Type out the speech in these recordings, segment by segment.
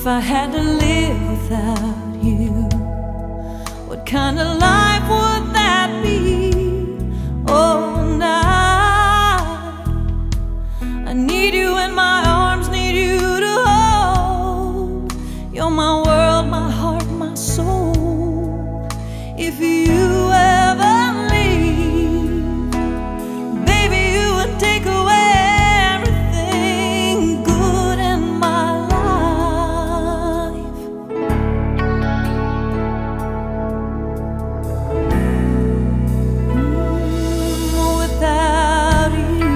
I had to live without you, what kind of life would that be? Oh, and I need you in my arms, need you to hold. You're my world, my heart, my soul. If you ever leave, baby, you would take away everything good in my life. Without you,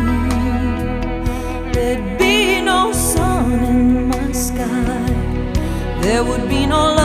there'd be no sun in my sky. There would be no love